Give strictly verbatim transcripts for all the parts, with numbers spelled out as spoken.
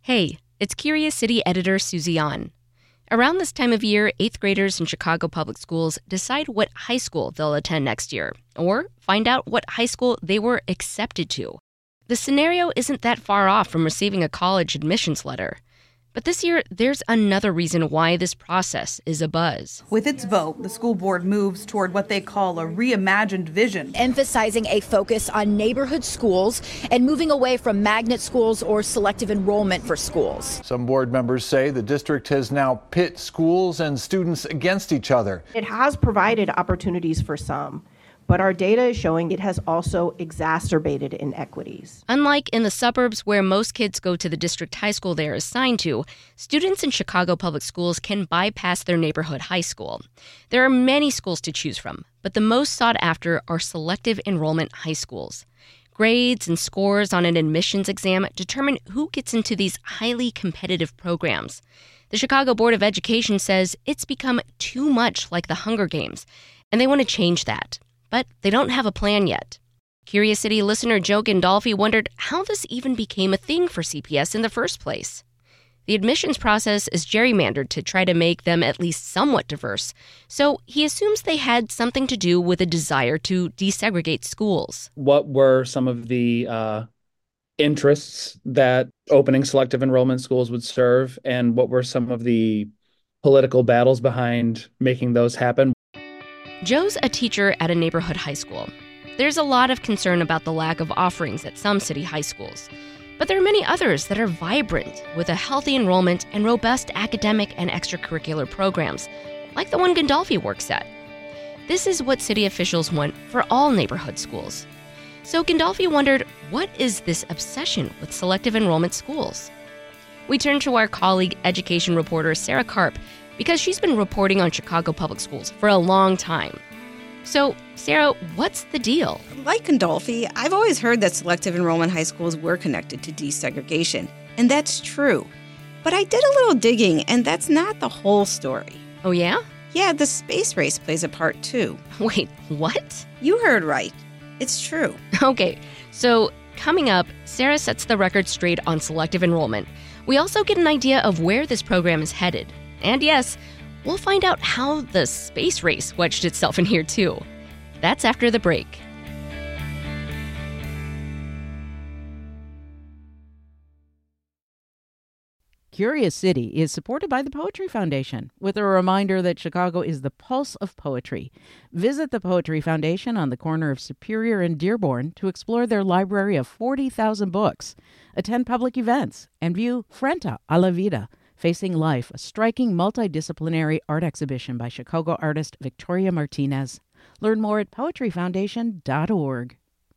Hey, it's Curious City editor Susie An. Around this time of year, eighth graders in Chicago Public Schools decide what high school they'll attend next year, or find out what high school they were accepted to. The scenario isn't that far off from receiving a college admissions letter. But this year, there's another reason why this process is a buzz. With its vote, the school board moves toward what they call a reimagined vision, emphasizing a focus on neighborhood schools and moving away from magnet schools or selective enrollment for schools. Some board members say the district has now pit schools and students against each other. It has provided opportunities for some, but our data is showing it has also exacerbated inequities. Unlike in the suburbs where most kids go to the district high school they are assigned to, students in Chicago Public Schools can bypass their neighborhood high school. There are many schools to choose from, but the most sought after are selective enrollment high schools. Grades and scores on an admissions exam determine who gets into these highly competitive programs. The Chicago Board of Education says it's become too much like the Hunger Games, and they want to change that. But they don't have a plan yet. Curious City listener Joe Gandolfi wondered how this even became a thing for C P S in the first place. The admissions process is gerrymandered to try to make them at least somewhat diverse, so he assumes they had something to do with a desire to desegregate schools. What were some of the uh, interests that opening selective enrollment schools would serve, and what were some of the political battles behind making those happen? Joe's a teacher at a neighborhood high school. There's a lot of concern about the lack of offerings at some city high schools. But there are many others that are vibrant, with a healthy enrollment and robust academic and extracurricular programs, like the one Gandolfi works at. This is what city officials want for all neighborhood schools. So Gandolfi wondered, what is this obsession with selective enrollment schools? We turn to our colleague, education reporter Sarah Karp, because she's been reporting on Chicago Public Schools for a long time. So, Sarah, what's the deal? Like Gandolfi, I've always heard that selective enrollment high schools were connected to desegregation, and that's true. But I did a little digging, and that's not the whole story. Oh, yeah? Yeah, the space race plays a part, too. Wait, what? You heard right. It's true. Okay, so coming up, Sarah sets the record straight on selective enrollment. We also get an idea of where this program is headed. And yes, we'll find out how the space race wedged itself in here, too. That's after the break. Curious City is supported by the Poetry Foundation, with a reminder that Chicago is the pulse of poetry. Visit the Poetry Foundation on the corner of Superior and Dearborn to explore their library of forty thousand books, attend public events, and view Frente a la Vida, Facing Life, a striking multidisciplinary art exhibition by Chicago artist Victoria Martinez. Learn more at poetry foundation dot org.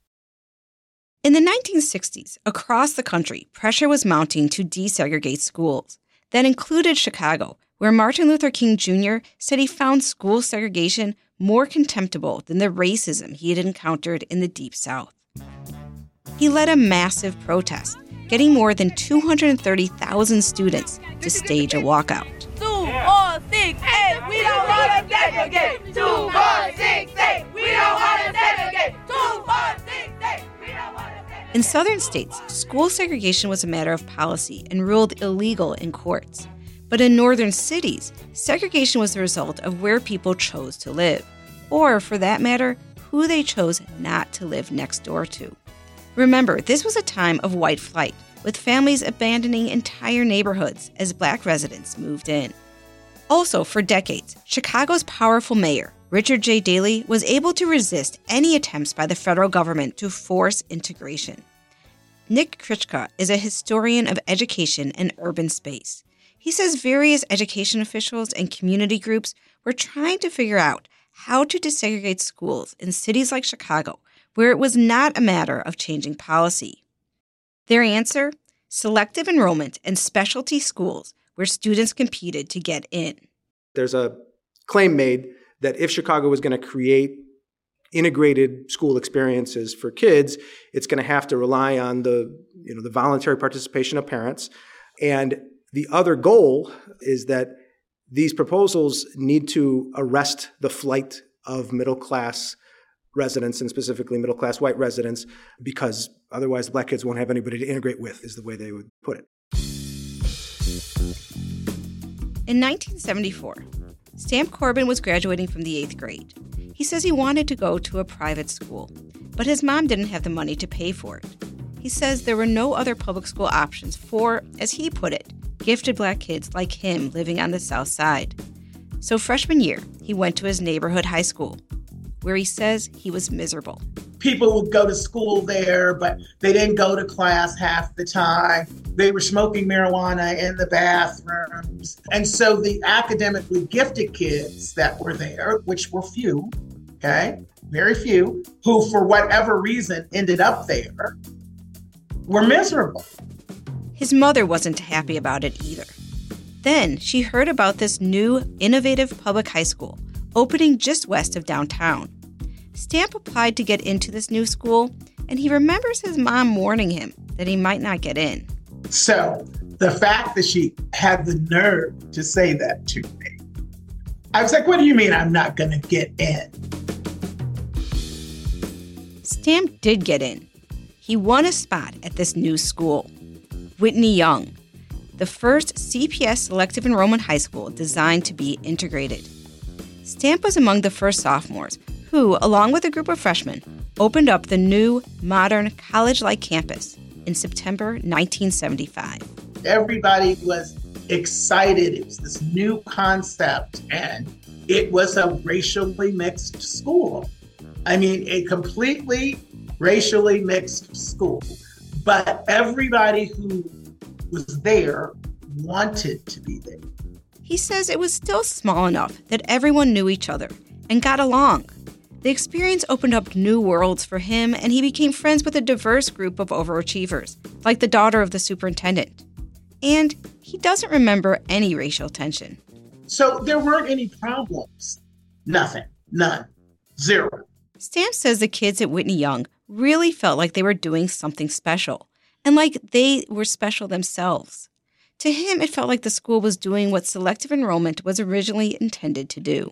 In the nineteen sixties, across the country, pressure was mounting to desegregate schools. That included Chicago, where Martin Luther King Junior said he found school segregation more contemptible than the racism he had encountered in the Deep South. He led a massive protest, getting more than two hundred thirty thousand students to stage a walkout. Two, four, six, eight, we don't want to segregate. Two, four, six, eight, we don't want to segregate. Two, four, six, eight, we don't want to segregate. In southern states, school segregation was a matter of policy and ruled illegal in courts. But in northern cities, segregation was the result of where people chose to live, or, for that matter, who they chose not to live next door to. Remember, this was a time of white flight, with families abandoning entire neighborhoods as black residents moved in. Also, for decades, Chicago's powerful mayor, Richard J. Daley, was able to resist any attempts by the federal government to force integration. Nick Krichka is a historian of education and urban space. He says various education officials and community groups were trying to figure out how to desegregate schools in cities like Chicago, where it was not a matter of changing policy. Their answer? Selective enrollment and specialty schools where students competed to get in. There's a claim made that if Chicago was going to create integrated school experiences for kids, it's going to have to rely on the, you know, the voluntary participation of parents. And the other goal is that these proposals need to arrest the flight of middle-class residents, and specifically middle-class white residents, because otherwise black kids won't have anybody to integrate with, is the way they would put it. In nineteen seventy-four, Stamp Corbin was graduating from the eighth grade. He says he wanted to go to a private school, but his mom didn't have the money to pay for it. He says there were no other public school options for, as he put it, gifted black kids like him living on the South Side. So freshman year, he went to his neighborhood high school, where he says he was miserable. People would go to school there, but they didn't go to class half the time. They were smoking marijuana in the bathrooms. And so the academically gifted kids that were there, which were few, okay, very few, who for whatever reason ended up there, were miserable. His mother wasn't happy about it either. Then she heard about this new, innovative public high school opening just west of downtown. Stamp applied to get into this new school, and he remembers his mom warning him that he might not get in. So the fact that she had the nerve to say that to me, I was like, what do you mean I'm not going to get in? Stamp did get in. He won a spot at this new school, Whitney Young, the first C P S selective enrollment high school designed to be integrated. Stamp was among the first sophomores who, along with a group of freshmen, opened up the new, modern, college-like campus in September nineteen seventy-five. Everybody was excited. It was this new concept, and it was a racially mixed school. I mean, a completely racially mixed school. But everybody who was there wanted to be there. He says it was still small enough that everyone knew each other and got along. The experience opened up new worlds for him, and he became friends with a diverse group of overachievers, like the daughter of the superintendent. And he doesn't remember any racial tension. So there weren't any problems. Nothing. None. Zero. Stamp says the kids at Whitney Young really felt like they were doing something special, and like they were special themselves. To him, it felt like the school was doing what selective enrollment was originally intended to do.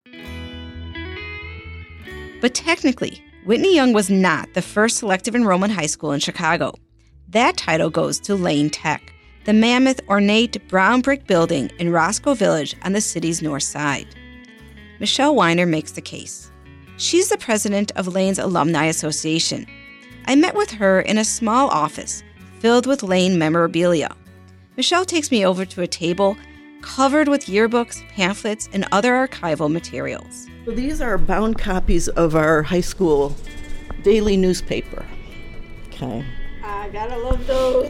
But technically, Whitney Young was not the first selective enrollment high school in Chicago. That title goes to Lane Tech, the mammoth, ornate brown brick building in Roscoe Village on the city's north side. Michelle Weiner makes the case. She's the president of Lane's Alumni Association. I met with her in a small office filled with Lane memorabilia. Michelle takes me over to a table covered with yearbooks, pamphlets, and other archival materials. So these are bound copies of our high school daily newspaper. Okay. I gotta love those.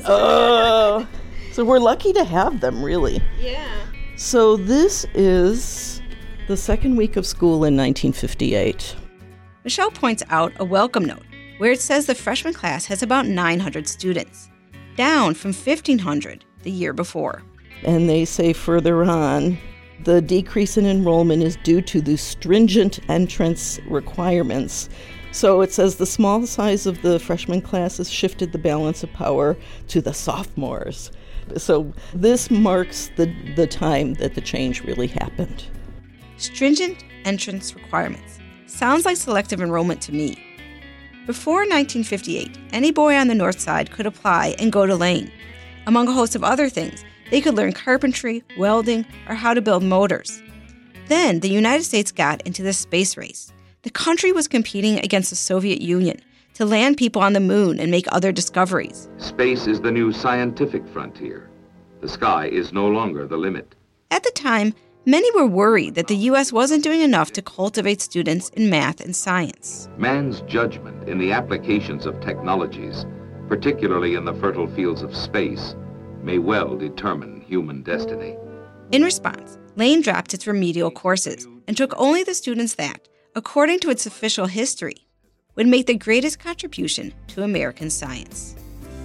Oh, so we're lucky to have them, really. Yeah. So this is the second week of school in nineteen fifty-eight. Michelle points out a welcome note where it says the freshman class has about nine hundred students, down from fifteen hundred the year before. And they say further on, the decrease in enrollment is due to the stringent entrance requirements. So it says the small size of the freshman class has shifted the balance of power to the sophomores. So this marks the, the time that the change really happened. Stringent entrance requirements. Sounds like selective enrollment to me. Before nineteen fifty-eight, any boy on the north side could apply and go to Lane. Among a host of other things, they could learn carpentry, welding, or how to build motors. Then the United States got into the space race. The country was competing against the Soviet Union to land people on the moon and make other discoveries. Space is the new scientific frontier. The sky is no longer the limit. At the time, many were worried that the U S wasn't doing enough to cultivate students in math and science. Man's judgment in the applications of technologies, particularly in the fertile fields of space, may well determine human destiny. In response, Lane dropped its remedial courses and took only the students that, according to its official history, would make the greatest contribution to American science.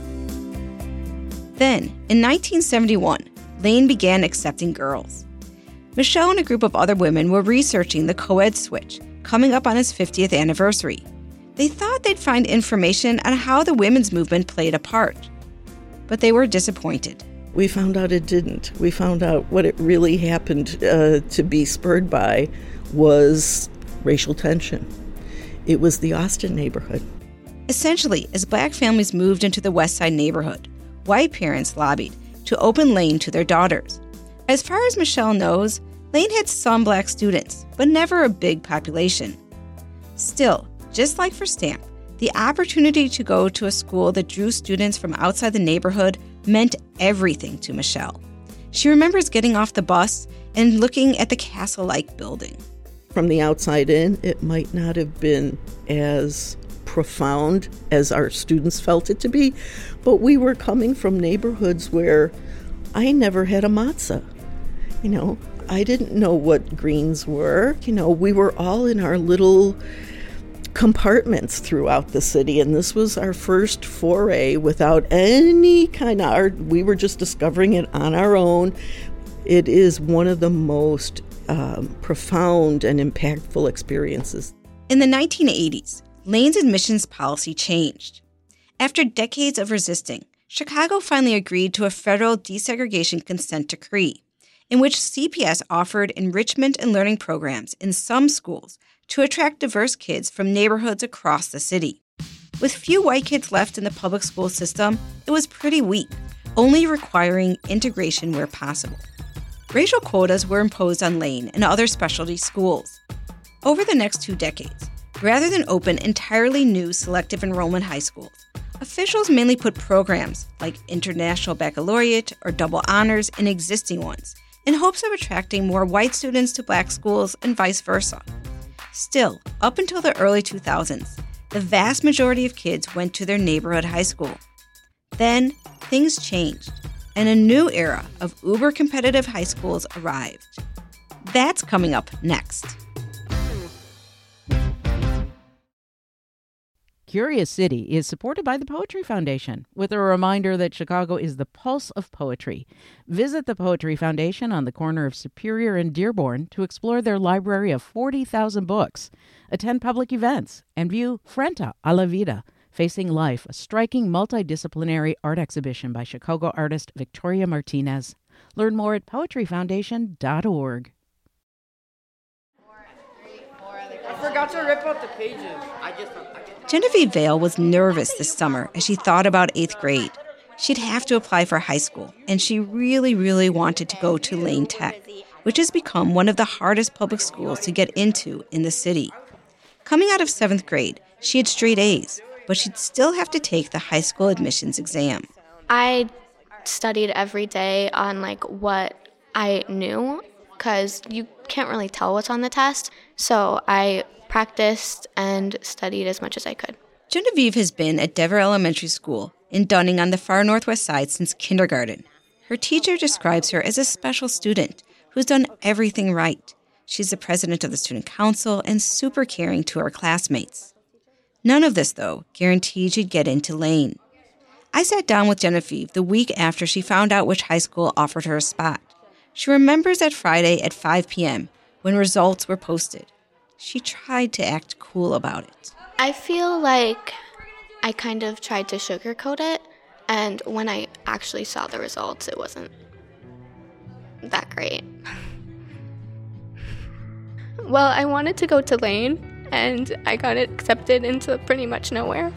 Then, in nineteen seventy-one, Lane began accepting girls. Michelle and a group of other women were researching the co-ed switch coming up on its fiftieth anniversary. They thought they'd find information on how the women's movement played a part. But they were disappointed. We found out it didn't. We found out what it really happened uh, to be spurred by was racial tension. It was the Austin neighborhood. Essentially, as black families moved into the West Side neighborhood, white parents lobbied to open Lane to their daughters. As far as Michelle knows, Lane had some black students, but never a big population. Still, just like for Stamp, the opportunity to go to a school that drew students from outside the neighborhood meant everything to Michelle. She remembers getting off the bus and looking at the castle-like building. From the outside in, it might not have been as profound as our students felt it to be, but we were coming from neighborhoods where I never had a matzah. You know, I didn't know what greens were. You know, we were all in our little compartments throughout the city, and this was our first foray without any kind of art. We were just discovering it on our own. It is one of the most um, profound and impactful experiences. In the nineteen eighties, Lane's admissions policy changed. After decades of resisting, Chicago finally agreed to a federal desegregation consent decree, in which C P S offered enrichment and learning programs in some schools to attract diverse kids from neighborhoods across the city. With few white kids left in the public school system, it was pretty weak, only requiring integration where possible. Racial quotas were imposed on Lane and other specialty schools. Over the next two decades, rather than open entirely new selective enrollment high schools, officials mainly put programs like International Baccalaureate or Double Honors in existing ones, in hopes of attracting more white students to black schools and vice versa. Still, up until the early two thousands, the vast majority of kids went to their neighborhood high school. Then, things changed, and a new era of uber-competitive high schools arrived. That's coming up next. Curious City is supported by the Poetry Foundation, with a reminder that Chicago is the pulse of poetry. Visit the Poetry Foundation on the corner of Superior and Dearborn to explore their library of forty thousand books, attend public events, and view Frente a la Vida, Facing Life, a striking multidisciplinary art exhibition by Chicago artist Victoria Martinez. Learn more at poetry foundation dot org. I forgot to rip out the pages. I just... Genevieve Vale was nervous this summer as she thought about eighth grade. She'd have to apply for high school, and she really, really wanted to go to Lane Tech, which has become one of the hardest public schools to get into in the city. Coming out of seventh grade, she had straight A's, but she'd still have to take the high school admissions exam. I studied every day on like what I knew, because you can't really tell what's on the test, so I practiced and studied as much as I could. Genevieve has been at Dever Elementary School in Dunning on the far northwest side since kindergarten. Her teacher describes her as a special student who's done everything right. She's the president of the student council and super caring to her classmates. None of this, though, guaranteed she'd get into Lane. I sat down with Genevieve the week after she found out which high school offered her a spot. She remembers that Friday at five p.m. when results were posted. She tried to act cool about it. I feel like I kind of tried to sugarcoat it, and when I actually saw the results, it wasn't that great. Well, I wanted to go to Lane, and I got accepted into pretty much nowhere.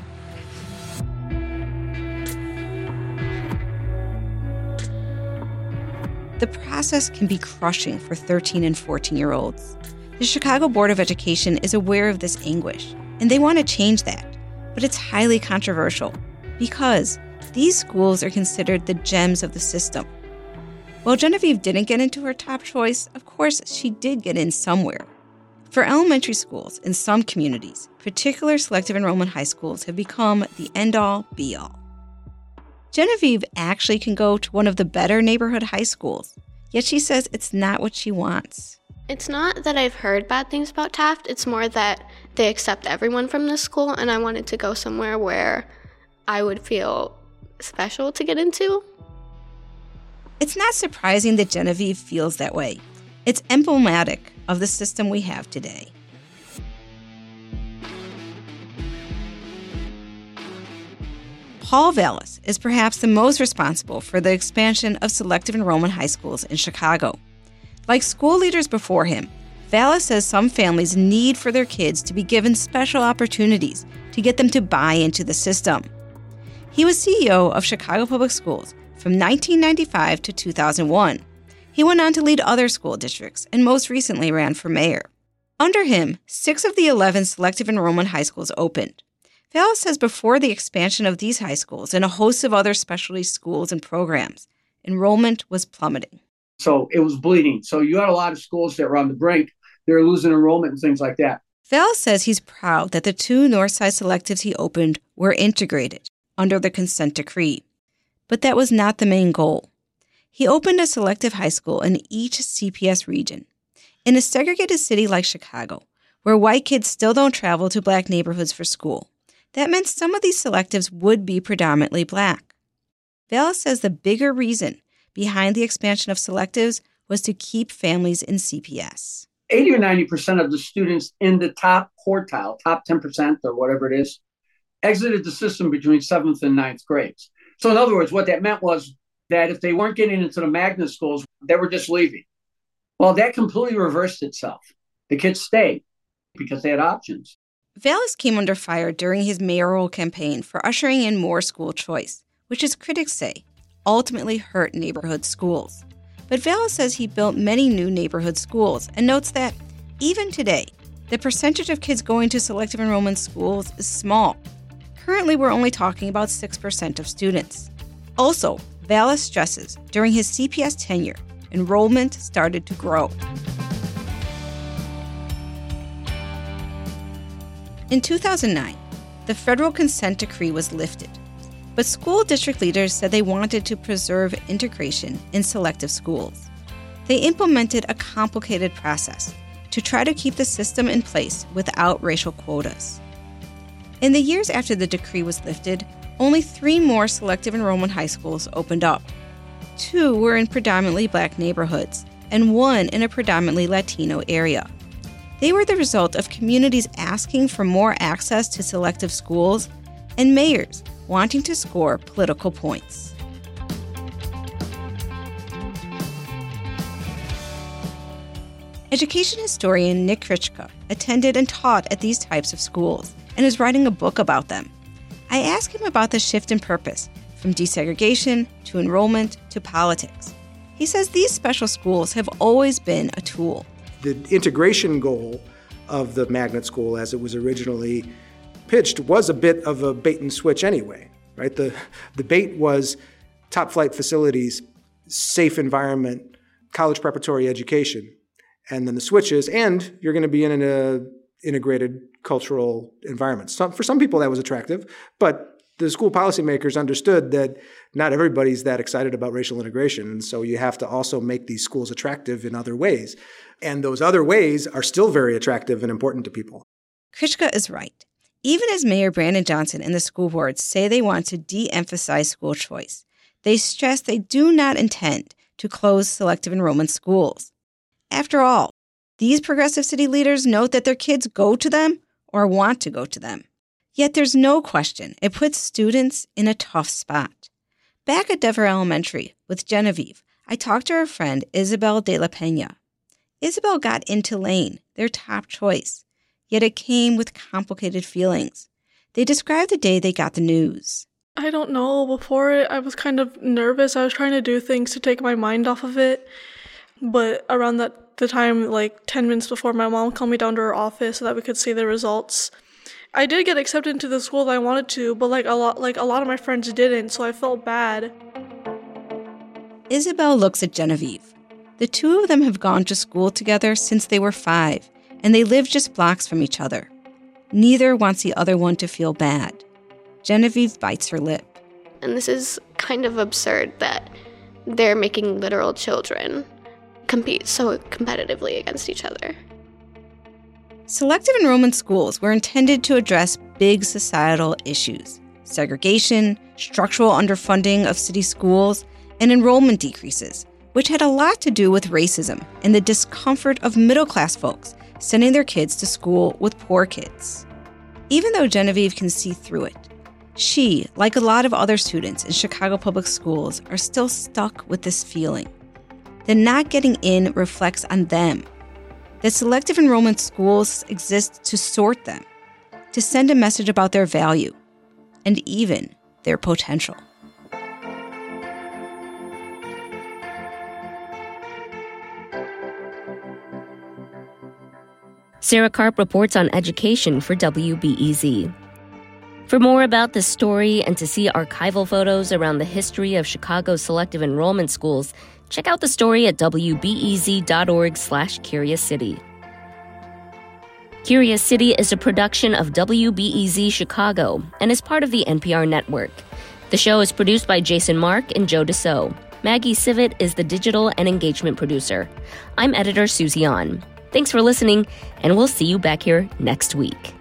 The process can be crushing for thirteen and fourteen-year-olds. The Chicago Board of Education is aware of this anguish, and they want to change that. But it's highly controversial because these schools are considered the gems of the system. While Genevieve didn't get into her top choice, of course, she did get in somewhere. For elementary schools in some communities, particular selective enrollment high schools have become the end-all, be-all. Genevieve actually can go to one of the better neighborhood high schools, yet she says it's not what she wants. It's not that I've heard bad things about Taft, it's more that they accept everyone from this school, and I wanted to go somewhere where I would feel special to get into. It's not surprising that Genevieve feels that way. It's emblematic of the system we have today. Paul Vallis is perhaps the most responsible for the expansion of selective enrollment high schools in Chicago. Like school leaders before him, Vallis says some families need for their kids to be given special opportunities to get them to buy into the system. He was C E O of Chicago Public Schools from nineteen ninety-five to two thousand one. He went on to lead other school districts and most recently ran for mayor. Under him, six of the eleven selective enrollment high schools opened. Vallis says before the expansion of these high schools and a host of other specialty schools and programs, enrollment was plummeting. So it was bleeding. So you had a lot of schools that were on the brink. They were losing enrollment and things like that. Vallis says he's proud that the two Northside selectives he opened were integrated under the consent decree. But that was not the main goal. He opened a selective high school in each C P S region. In a segregated city like Chicago, where white kids still don't travel to black neighborhoods for school, that meant some of these selectives would be predominantly black. Vallis says the bigger reason behind the expansion of selectives was to keep families in C P S. eighty or ninety percent of the students in the top quartile, top ten percent or whatever it is, exited the system between seventh and ninth grades. So in other words, what that meant was that if they weren't getting into the magnet schools, they were just leaving. Well, that completely reversed itself. The kids stayed because they had options. Vallis came under fire during his mayoral campaign for ushering in more school choice, which, as critics say, ultimately hurt neighborhood schools. But Vallis says he built many new neighborhood schools and notes that, even today, the percentage of kids going to selective enrollment schools is small. Currently, we're only talking about six percent of students. Also, Vallis stresses during his C P S tenure, enrollment started to grow. In two thousand nine, the federal consent decree was lifted, but school district leaders said they wanted to preserve integration in selective schools. They implemented a complicated process to try to keep the system in place without racial quotas. In the years after the decree was lifted, only three more selective enrollment high schools opened up. Two were in predominantly black neighborhoods, and one in a predominantly Latino area. They were the result of communities asking for more access to selective schools and mayors wanting to score political points. Education historian Nick Krichka attended and taught at these types of schools and is writing a book about them. I asked him about the shift in purpose from desegregation to enrollment to politics. He says these special schools have always been a tool. The integration goal of the magnet school as it was originally pitched was a bit of a bait and switch anyway, right? The, the bait was top flight facilities, safe environment, college preparatory education. And then the switch is, and you're going to be in an integrated cultural environment. Some, for some people that was attractive, but the school policymakers understood that not everybody's that excited about racial integration. And so you have to also make these schools attractive in other ways. And those other ways are still very attractive and important to people. Krichka is right. Even as Mayor Brandon Johnson and the school board say they want to de-emphasize school choice, they stress they do not intend to close selective enrollment schools. After all, these progressive city leaders note that their kids go to them or want to go to them. Yet there's no question it puts students in a tough spot. Back at Dever Elementary with Genevieve, I talked to her friend Isabel de la Pena. Isabel got into Lane, their top choice, yet it came with complicated feelings. They described the day they got the news. I don't know. Before it, I was kind of nervous. I was trying to do things to take my mind off of it. But around that the time, like ten minutes before, my mom called me down to her office so that we could see the results. I did get accepted into the school that I wanted to, but like a lot, like a lot of my friends didn't, so I felt bad. Isabel looks at Genevieve. The two of them have gone to school together since they were five, and they live just blocks from each other. Neither wants the other one to feel bad. Genevieve bites her lip. And this is kind of absurd that they're making literal children compete so competitively against each other. Selective enrollment schools were intended to address big societal issues: segregation, structural underfunding of city schools, and enrollment decreases, which had a lot to do with racism and the discomfort of middle-class folks sending their kids to school with poor kids. Even though Genevieve can see through it, she, like a lot of other students in Chicago public schools, are still stuck with this feeling that not getting in reflects on them, that selective enrollment schools exist to sort them, to send a message about their value, and even their potential. Sarah Karp reports on education for W B E Z. For more about this story and to see archival photos around the history of Chicago's selective enrollment schools, check out the story at w b e z dot org slash curious city. Curious City is a production of W B E Z Chicago and is part of the N P R network. The show is produced by Jason Mark and Joe DeSoe. Maggie Sivit is the digital and engagement producer. I'm editor Susie An. Thanks for listening, and we'll see you back here next week.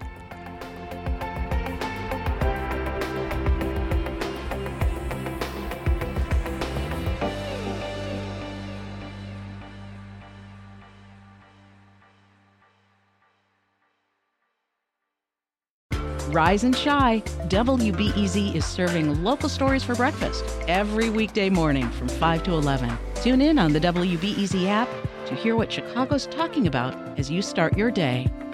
Rise and shine. W B E Z is serving local stories for breakfast every weekday morning from five to eleven. Tune in on the W B E Z app to hear what Chicago's talking about as you start your day.